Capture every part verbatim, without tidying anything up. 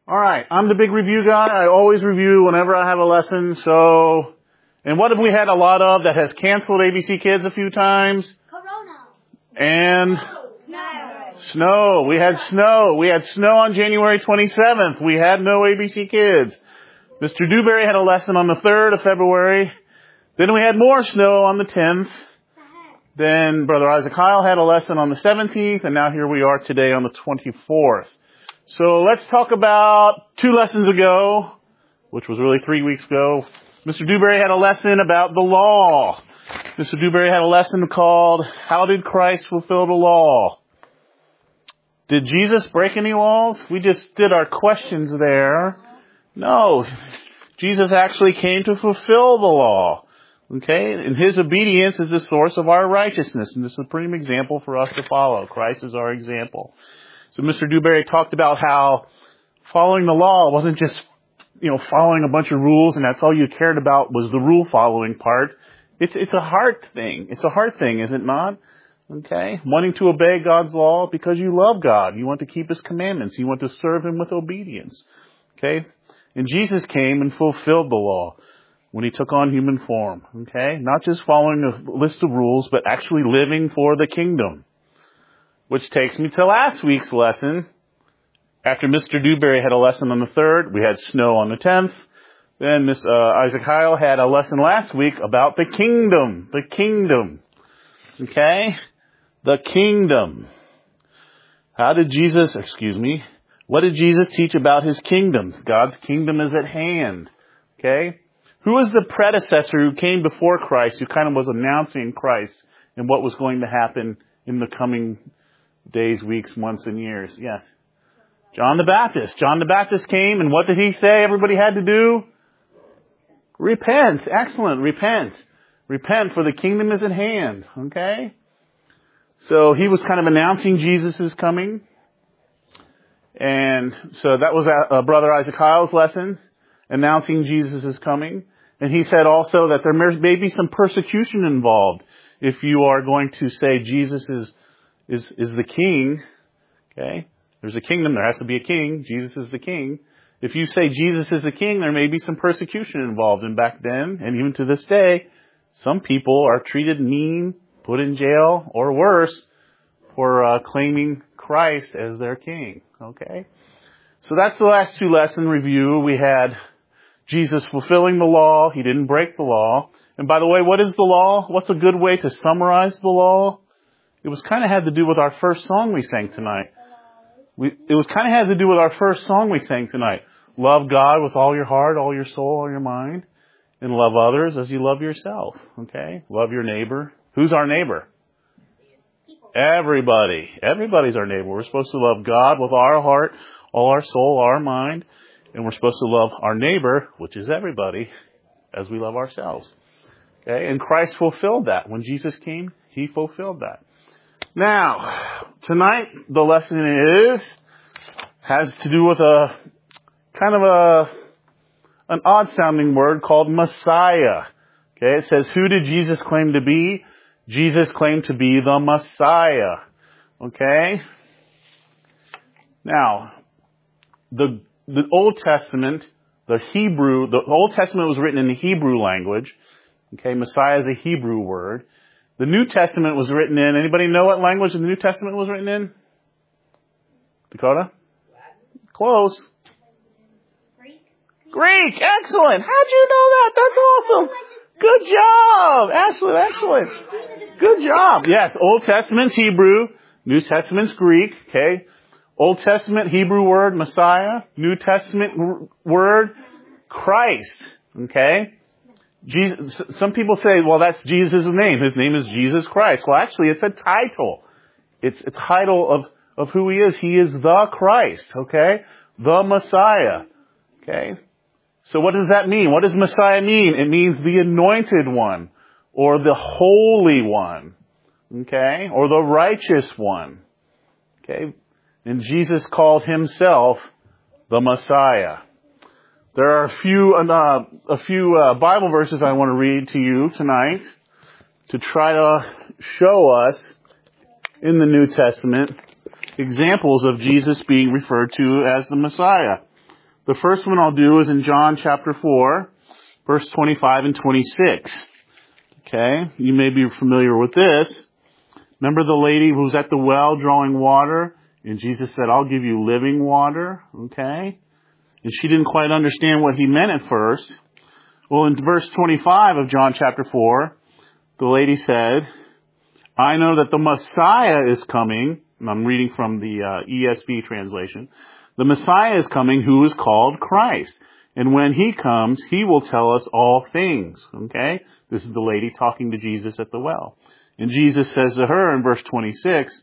All right, I'm the big review guy. I always review whenever I have a lesson. So, and what have we had a lot of that has canceled A B C Kids a few times? Corona. And Snow. snow. We had snow. We had snow on January twenty-seventh. We had no A B C Kids. Mister Dewberry had a lesson on the third of February. Then we had more snow on the tenth. Then Brother Isaac Heil had a lesson on the seventeenth, and now here we are today on the twenty-fourth. So let's talk about two lessons ago, which was really three weeks ago. Mister Dewberry had a lesson about the law. Mister Dewberry had a lesson called, How Did Christ Fulfill the Law? Did Jesus break any laws? We just did our questions there. No. Jesus actually came to fulfill the law. Okay? And His obedience is the source of our righteousness and the supreme example for us to follow. Christ is our example. So Mister Dewberry talked about how following the law wasn't just, you know, following a bunch of rules and that's all you cared about was the rule following part. It's, it's a heart thing. It's a heart thing, is it not? Okay? Wanting to obey God's law because you love God. You want to keep His commandments. You want to serve Him with obedience. Okay? And Jesus came and fulfilled the law when He took on human form. Okay? Not just following a list of rules, but actually living for the kingdom. Which takes me to last week's lesson. After Mister Dewberry had a lesson on the third, we had snow on the tenth. Then Miss uh, Isaac Heil had a lesson last week about the kingdom. The kingdom. Okay? The kingdom. How did Jesus, excuse me, what did Jesus teach about His kingdom? God's kingdom is at hand. Okay? Who was the predecessor who came before Christ, who kind of was announcing Christ and what was going to happen in the coming days, weeks, months, and years? Yes. John the Baptist. John the Baptist came, and what did he say everybody had to do? Repent. Excellent. Repent. Repent, for the kingdom is at hand. Okay? So he was kind of announcing Jesus' coming. And so that was uh, Brother Isaac Heil's lesson, announcing Jesus' coming. And he said also that there may be some persecution involved if you are going to say Jesus is is is the king. Okay? There's a kingdom, there has to be a king. Jesus is the king. If you say Jesus is the king, there may be some persecution involved. And back then, and even to this day, some people are treated mean, put in jail, or worse, for uh, claiming Christ as their king. Okay? So that's the last two lesson review. We had Jesus fulfilling the law. He didn't break the law. And by the way, what is the law? What's a good way to summarize the law? It was kind of had to do with our first song we sang tonight. We, it was kind of had to do with our first song we sang tonight. Love God with all your heart, all your soul, all your mind. And love others as you love yourself. Okay? Love your neighbor. Who's our neighbor? Everybody. Everybody's our neighbor. We're supposed to love God with our heart, all our soul, our mind. And we're supposed to love our neighbor, which is everybody, as we love ourselves. Okay? And Christ fulfilled that. When Jesus came, He fulfilled that. Now, tonight, the lesson is, has to do with a, kind of a, an odd sounding word called Messiah. Okay? It says, who did Jesus claim to be? Jesus claimed to be the Messiah. Okay? Now, the, the Old Testament, the Hebrew, the Old Testament was written in the Hebrew language. Okay? Messiah is a Hebrew word. The New Testament was written in, anybody know what language the New Testament was written in? Dakota? Close. Greek. Greek. Excellent. How'd you know that? That's awesome. Good job. Excellent. Excellent. Good job. Yes. Old Testament's Hebrew. New Testament's Greek. Okay. Old Testament Hebrew word Messiah. New Testament word Christ. Okay. Jesus, some people say, well, that's Jesus' name. His name is Jesus Christ. Well, actually, it's a title. It's a title of, of who He is. He is the Christ, okay? The Messiah, okay? So what does that mean? What does Messiah mean? It means the anointed one, or the holy one, okay? Or the righteous one, okay? And Jesus called Himself the Messiah. There are a few, uh, a few uh, Bible verses I want to read to you tonight to try to show us in the New Testament examples of Jesus being referred to as the Messiah. The first one I'll do is in John chapter four, verse twenty-five and twenty-six. Okay, you may be familiar with this. Remember the lady who was at the well drawing water, and Jesus said, I'll give you living water, okay? And she didn't quite understand what he meant at first. Well, in verse twenty-five of John chapter four, the lady said, I know that the Messiah is coming, and I'm reading from the uh, E S V translation. The Messiah is coming who is called Christ. And when he comes, he will tell us all things. Okay? This is the lady talking to Jesus at the well. And Jesus says to her in verse twenty-six,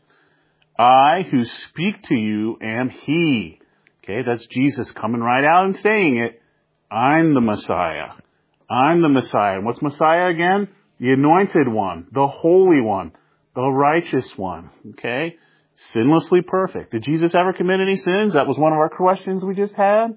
I who speak to you am he. Okay, that's Jesus coming right out and saying it. I'm the Messiah. I'm the Messiah. And what's Messiah again? The anointed one, the holy one, the righteous one. Okay? Sinlessly perfect. Did Jesus ever commit any sins? That was one of our questions we just had.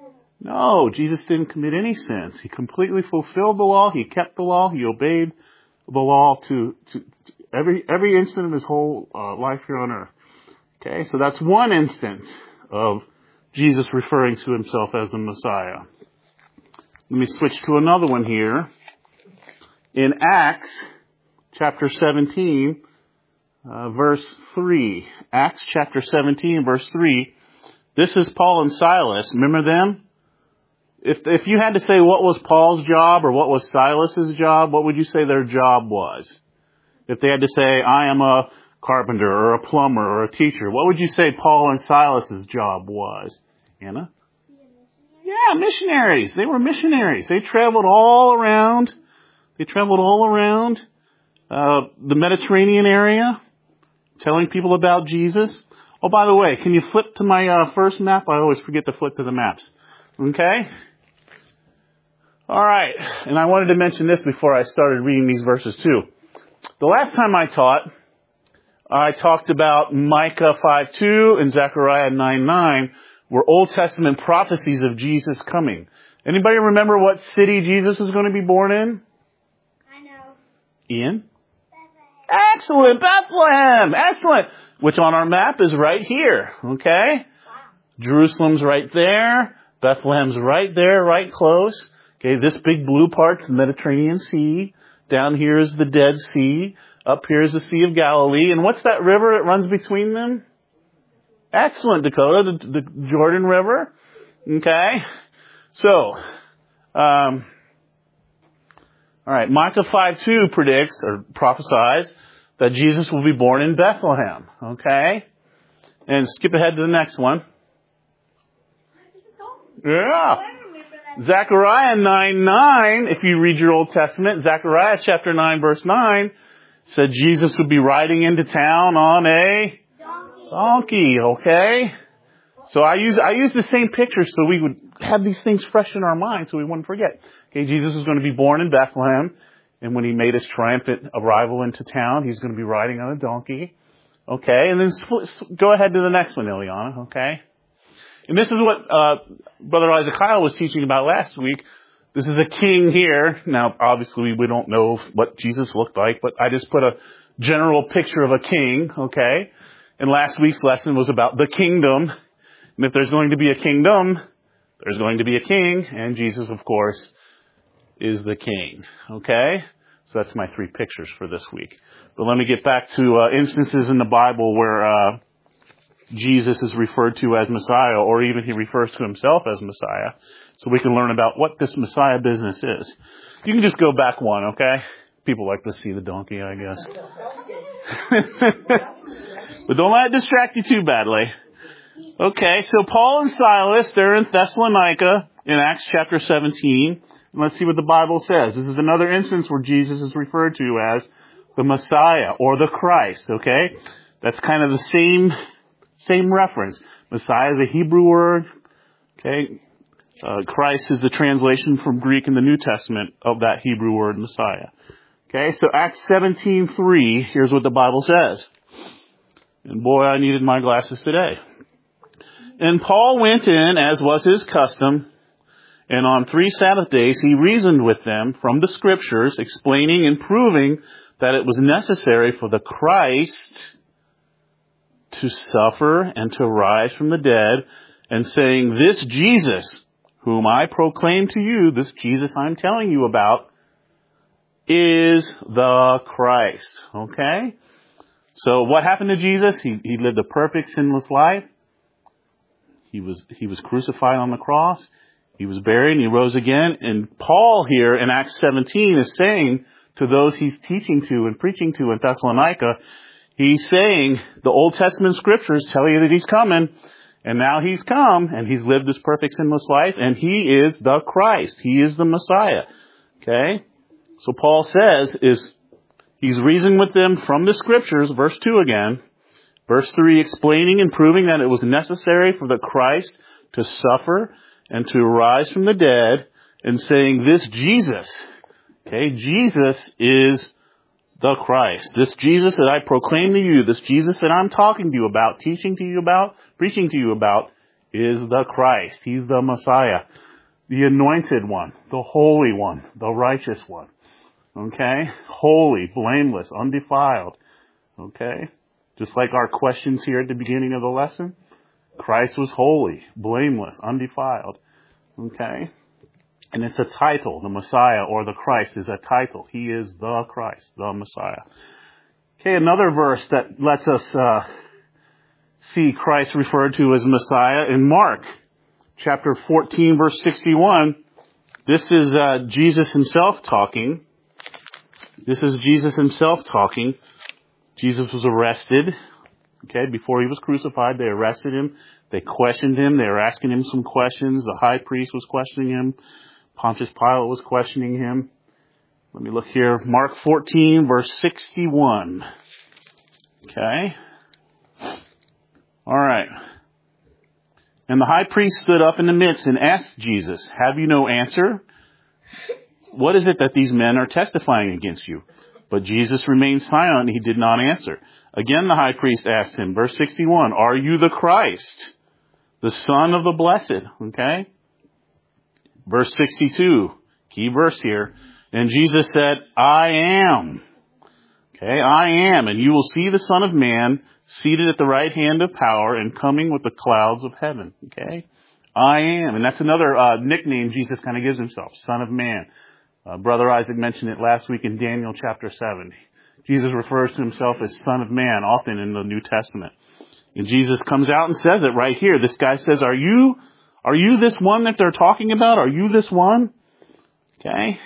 No, Jesus didn't commit any sins. He completely fulfilled the law. He kept the law. He obeyed the law to, to, to every every instant of his whole uh, life here on earth. Okay, so that's one instance of Jesus referring to himself as the Messiah. Let me switch to another one here. In Acts chapter seventeen, uh, verse three. Acts chapter seventeen, verse three. This is Paul and Silas. Remember them? If if you had to say what was Paul's job or what was Silas's job, what would you say their job was? If they had to say, I am a carpenter or a plumber or a teacher, what would you say Paul and Silas's job was? Anna? Yeah, missionaries. They were missionaries. They traveled all around. They traveled all around uh, the Mediterranean area, telling people about Jesus. Oh, by the way, can you flip to my uh, first map? I always forget to flip to the maps. Okay? All right. And I wanted to mention this before I started reading these verses too. The last time I taught, I talked about Micah five two and Zechariah nine nine were Old Testament prophecies of Jesus coming. Anybody remember what city Jesus was going to be born in? I know. Ian? Bethlehem. Excellent. Bethlehem. Excellent. Which on our map is right here. Okay? Wow. Jerusalem's right there. Bethlehem's right there, right close. Okay, this big blue part's the Mediterranean Sea. Down here is the Dead Sea. Up here is the Sea of Galilee. And what's that river that runs between them? Excellent, Dakota, the, the Jordan River. Okay? So, um, all right, Micah five two predicts or prophesies that Jesus will be born in Bethlehem. Okay? And skip ahead to the next one. Yeah. Zechariah nine nine, if you read your Old Testament, Zechariah chapter nine verse nine said Jesus would be riding into town on a Donkey. donkey, okay? So I use, I use the same picture so we would have these things fresh in our minds so we wouldn't forget. Okay, Jesus was going to be born in Bethlehem, and when he made his triumphant arrival into town, he's going to be riding on a donkey. Okay, and then split, go ahead to the next one, Ileana, okay? And this is what uh Brother Isaac Kyle was teaching about last week. This is a king here. Now, obviously, we don't know what Jesus looked like, but I just put a general picture of a king, okay? And last week's lesson was about the kingdom. And if there's going to be a kingdom, there's going to be a king. And Jesus, of course, is the king, okay? So that's my three pictures for this week. But let me get back to uh, instances in the Bible where uh Jesus is referred to as Messiah, or even he refers to himself as Messiah, so we can learn about what this Messiah business is. You can just go back one, okay? People like to see the donkey, I guess. But don't let it distract you too badly. Okay, so Paul and Silas, they're in Thessalonica in Acts chapter seventeen. And let's see what the Bible says. This is another instance where Jesus is referred to as the Messiah or the Christ, okay? That's kind of the same... Same reference. Messiah is a Hebrew word. Okay. Uh, Christ is the translation from Greek in the New Testament of that Hebrew word Messiah. Okay. So Acts seventeen three. Here's what the Bible says. And boy, I needed my glasses today. And Paul went in as was his custom. And on three Sabbath days he reasoned with them from the scriptures, explaining and proving that it was necessary for the Christ to suffer and to rise from the dead, and saying, this Jesus, whom I proclaim to you, this Jesus I'm telling you about, is the Christ. Okay? So what happened to Jesus? He, he lived a perfect, sinless life. He was, he was crucified on the cross. He was buried and he rose again. And Paul here in Acts seventeen is saying to those he's teaching to and preaching to in Thessalonica, he's saying the Old Testament scriptures tell you that he's coming. And now he's come and he's lived this perfect sinless life and he is the Christ. He is the Messiah. Okay? So Paul says is he's reasoning with them from the scriptures, verse two again. Verse three, explaining and proving that it was necessary for the Christ to suffer and to rise from the dead, and saying this Jesus, okay, Jesus is the Christ. This Jesus that I proclaim to you, this Jesus that I'm talking to you about, teaching to you about, preaching to you about, is the Christ. He's the Messiah, the anointed one, the holy one, the righteous one. Okay? Holy, blameless, undefiled. Okay? Just like our questions here at the beginning of the lesson, Christ was holy, blameless, undefiled. Okay? And it's a title. The Messiah or the Christ is a title. He is the Christ, the Messiah. Okay, another verse that lets us uh, see Christ referred to as Messiah in Mark chapter fourteen, verse sixty-one. This is uh, Jesus himself talking. This is Jesus himself talking. Jesus was arrested, okay, before he was crucified. They arrested him. They questioned him. They were asking him some questions. The high priest was questioning him. Pontius Pilate was questioning him. Let me look here. Mark fourteen, verse sixty-one. Okay. All right. And the high priest stood up in the midst and asked Jesus, have you no answer? What is it that these men are testifying against you? But Jesus remained silent and he did not answer. Again, the high priest asked him, verse sixty-one, are you the Christ, the Son of the Blessed? Okay. Verse sixty-two, key verse here. And Jesus said, I am. Okay, I am. And you will see the Son of Man seated at the right hand of power and coming with the clouds of heaven. Okay. I am. And that's another uh, nickname Jesus kind of gives himself, Son of Man. Uh, Brother Isaac mentioned it last week in Daniel chapter seven. Jesus refers to himself as Son of Man often in the New Testament. And Jesus comes out and says it right here. This guy says, are you, are you this one that they're talking about? Are you this one? Okay.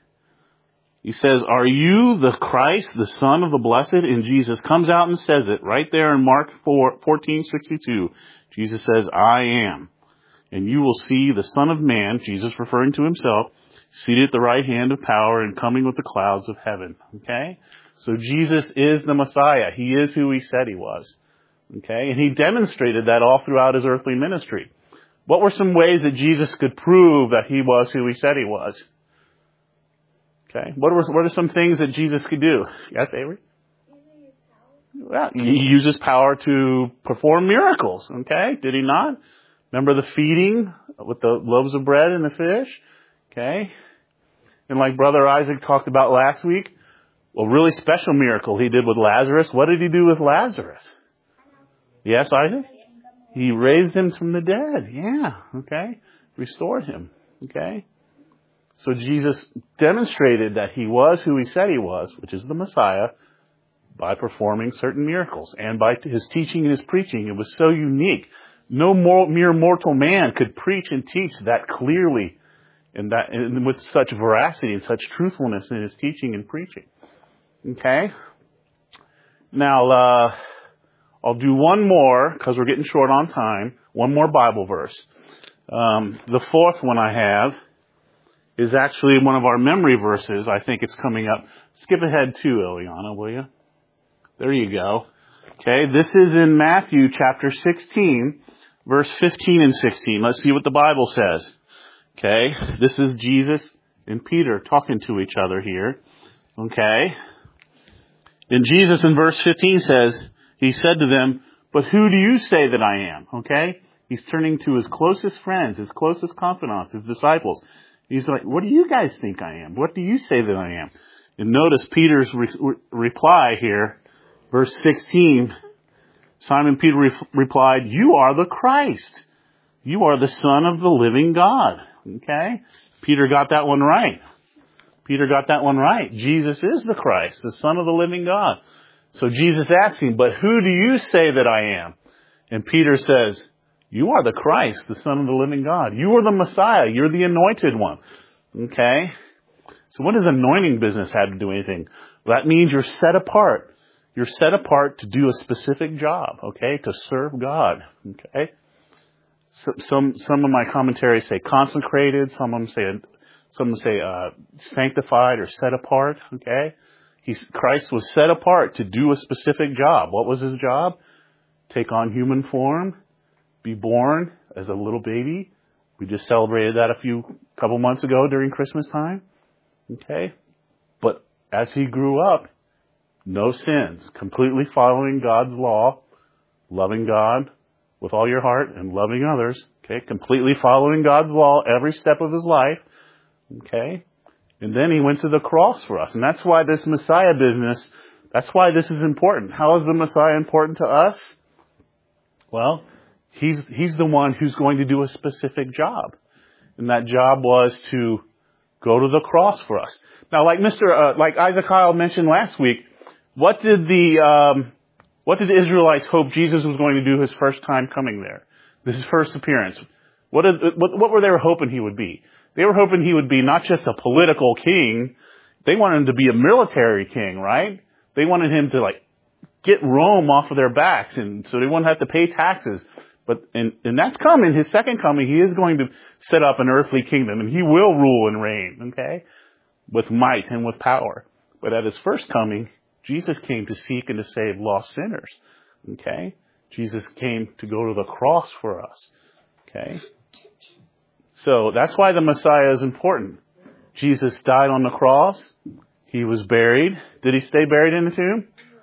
He says, are you the Christ, the Son of the Blessed? And Jesus comes out and says it right there in Mark fourteen sixty-two. Jesus says, I am. And you will see the Son of Man, Jesus referring to himself, seated at the right hand of power and coming with the clouds of heaven. Okay? So Jesus is the Messiah. He is who he said he was. Okay? And he demonstrated that all throughout his earthly ministry. What were some ways that Jesus could prove that he was who he said he was? Okay? What were, what are some things that Jesus could do? Yes, Avery? Well, he uses power to perform miracles. Okay? Did he not? Remember the feeding with the loaves of bread and the fish? Okay? And like Brother Isaac talked about last week, a really special miracle he did with Lazarus. What did he do with Lazarus? Yes, Isaac? He raised him from the dead. Yeah. Okay? Restored him. Okay? So Jesus demonstrated that he was who he said he was, which is the Messiah, by performing certain miracles. And by his teaching and his preaching, it was so unique. No more, mere mortal man could preach and teach that clearly and that and with such veracity and such truthfulness in his teaching and preaching. Okay? Now, uh, I'll do one more, because we're getting short on time, one more Bible verse. Um, the fourth one I have is actually one of our memory verses. I think it's coming up. Skip ahead too, Eliana, will you? There you go. Okay, this is in Matthew chapter sixteen, verse fifteen and sixteen. Let's see what the Bible says. Okay, this is Jesus and Peter talking to each other here. Okay. And Jesus in verse fifteen says, he said to them, but who do you say that I am? Okay. He's turning to his closest friends, his closest confidants, his disciples. He's like, what do you guys think I am? What do you say that I am? And notice Peter's re- re- reply here, verse sixteen. Simon Peter re- replied, you are the Christ, You are the Son of the living God. Okay? Peter got that one right. Peter got that one right. Jesus is the Christ, the Son of the living God. So Jesus asked him, but who do you say that I am? And Peter says, you are the Christ, the Son of the living God. You are the Messiah. You're the anointed one. Okay? So what does anointing business have to do with anything? Well, that means you're set apart. You're set apart to do a specific job, okay? To serve God, okay? So, some some of my commentaries say consecrated. Some of them say some say uh, sanctified or set apart, okay? He's, Christ was set apart to do a specific job. What was his job? Take on human form, be born as a little baby. We just celebrated that a few couple months ago during Christmas time, okay? But as he grew up, no sins, completely following God's law, loving God with all your heart and loving others, okay? Completely following God's law every step of his life, okay? And then he went to the cross for us. And that's why this Messiah business, that's why this is important. How is the Messiah important to us? Well, he's, he's the one who's going to do a specific job. And that job was to go to the cross for us. Now, like Mister Uh, like Isaac Kyle mentioned last week, what did the, um, what did the Israelites hope Jesus was going to do his first time coming there? His first appearance. What, did, what, what were they hoping he would be? They were hoping he would be not just a political king. They wanted him to be a military king, right? They wanted him to like get Rome off of their backs, and so they wouldn't have to pay taxes. But and, and that's coming. His second coming, he is going to set up an earthly kingdom, and he will rule and reign, okay, with might and with power. But at his first coming, Jesus came to seek and to save lost sinners, okay? Jesus came to go to the cross for us, okay? So that's why the Messiah is important. Jesus died on the cross. He was buried. Did he stay buried in the tomb?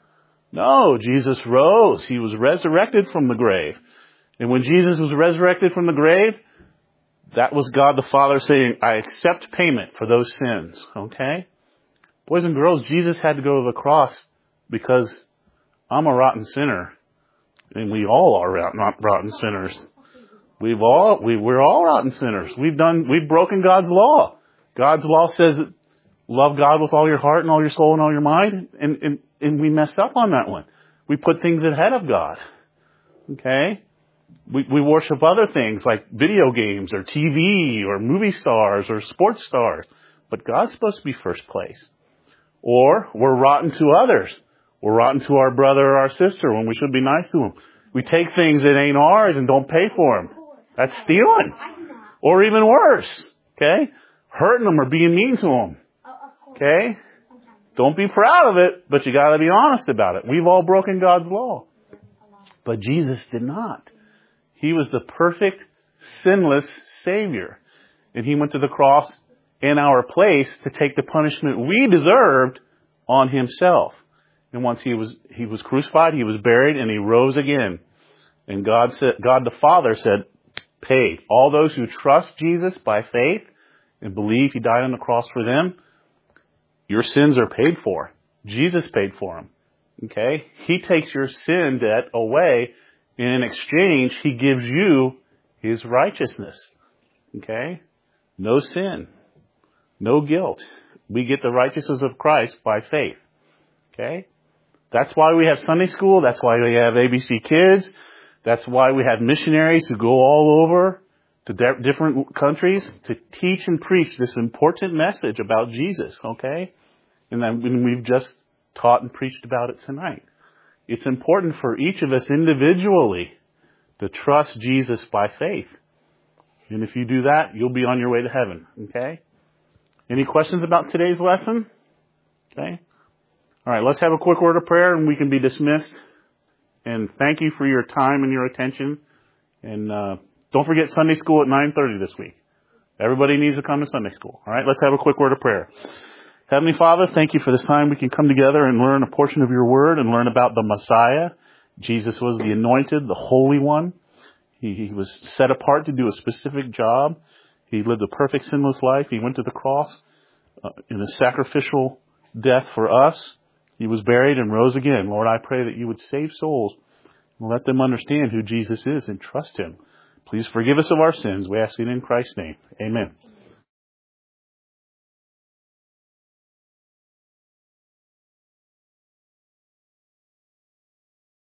No, Jesus rose. He was resurrected from the grave. And when Jesus was resurrected from the grave, that was God the Father saying, I accept payment for those sins. Okay? Boys and girls, Jesus had to go to the cross because I'm a rotten sinner. And we all are rotten sinners. We've all, we, we're all rotten sinners. We've done, we've broken God's law. God's law says, love God with all your heart and all your soul and all your mind. And, and, and we mess up on that one. We put things ahead of God. Okay? We, we worship other things like video games or T V or movie stars or sports stars. But God's supposed to be first place. Or we're rotten to others. We're rotten to our brother or our sister when we should be nice to them. We take things that ain't ours and don't pay for them. That's stealing. Or even worse. Okay? Hurting them or being mean to them. Okay? Don't be proud of it, but you gotta be honest about it. We've all broken God's law. But Jesus did not. He was the perfect, sinless Savior. And He went to the cross in our place to take the punishment we deserved on Himself. And once He was, He was crucified, He was buried, and He rose again. And God said, God the Father said, paid. All those who trust Jesus by faith and believe He died on the cross for them, your sins are paid for. Jesus paid for them. Okay? He takes your sin debt away, and in exchange, He gives you His righteousness. Okay? No sin. No guilt. We get the righteousness of Christ by faith. Okay? That's why we have Sunday school. That's why we have A B C Kids. That's why we have missionaries who go all over to de- different countries to teach and preach this important message about Jesus, okay? And then we've just taught and preached about it tonight. It's important for each of us individually to trust Jesus by faith. And if you do that, you'll be on your way to heaven, okay? Any questions about today's lesson? Okay? All right, let's have a quick word of prayer and we can be dismissed. And thank you for your time and your attention. And uh, don't forget Sunday school at nine thirty this week. Everybody needs to come to Sunday school. All right, let's have a quick word of prayer. Heavenly Father, thank you for this time we can come together and learn a portion of your word and learn about the Messiah. Jesus was the anointed, the Holy One. He, he was set apart to do a specific job. He lived a perfect sinless life. He went to the cross uh, in a sacrificial death for us. He was buried and rose again. Lord, I pray that you would save souls and let them understand who Jesus is and trust Him. Please forgive us of our sins. We ask it in Christ's name. Amen.